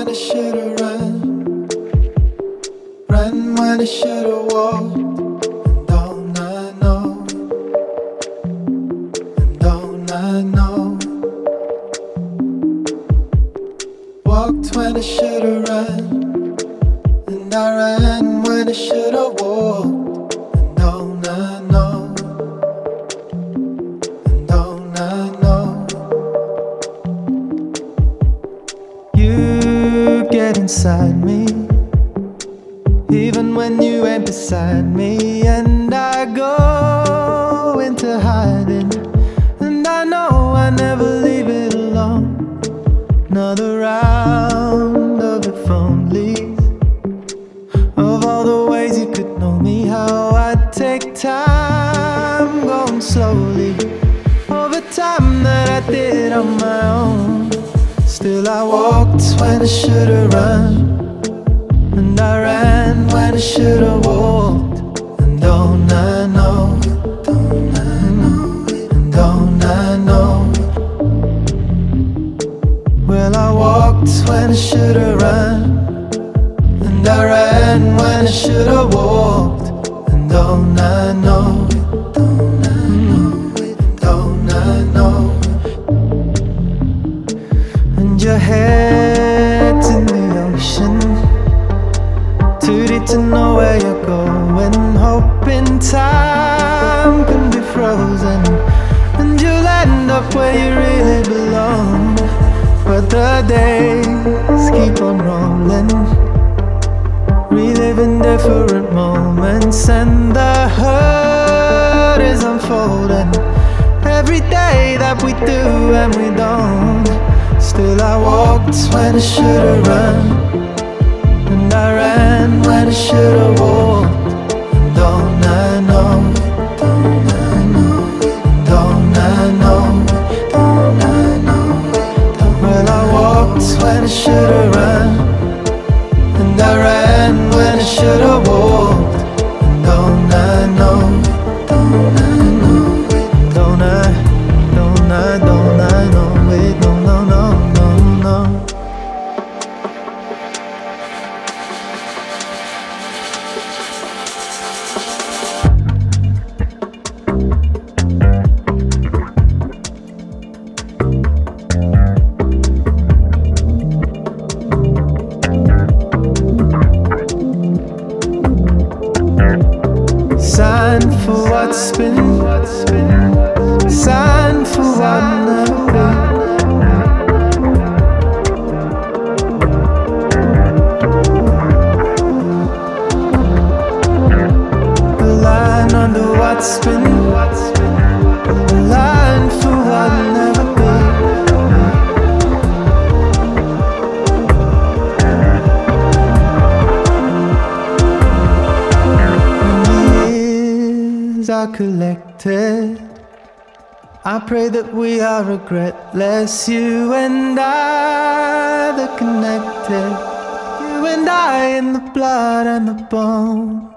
I should've run, ran when I should've walked. And don't I know, and don't I know, walked when I should've run, and I ran when I should've walked. And don't I know, and don't I know, you get inside me even when you ain't beside me, and I go into hiding, and I know I never leave it alone. Another round of if onlys, of all the ways you could know me, how I'd take time going slowly over time that I did on my own. Still I walked when I should've run, and I ran when I should've walked. And don't I know, don't I know, and don't I know, well I walked when I should've run, and I ran when I should've walked. And don't I know, don't I know, don't I know, and your head's in the ocean, too deep to know where you're going, hoping time can be frozen and you'll end up where you really belong. But the days keep on rolling, reliving different moments, and the hurt is unfolding every day that we do and we don't. Still I walked when I should've run, and I ran when I should've walked. And don't I know, don't I know, don't I know, don't I know, well I walked when I should've run, and I ran when I should've walked. And don't I know, don't I know, don't I, don't I, don't I know, wait, no, no, no, no, no. Sign for what's been, sign for what never been. A line under what's been, a line for what never been. Are collected, I pray that we are regretless, you and I, the connected, you and I in the blood and the bone.